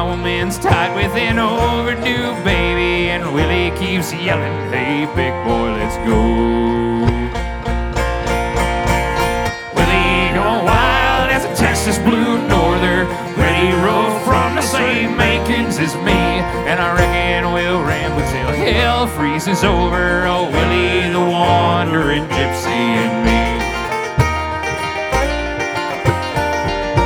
woman's tied with an overdue baby, and Willie keeps yelling, hey, big boy, let's go. Willie going wild as a Texas blue norther, ready to roll from the same makings as me, and I reckon we'll ramble till hell freezes over. Oh, Willie the wandering gypsy.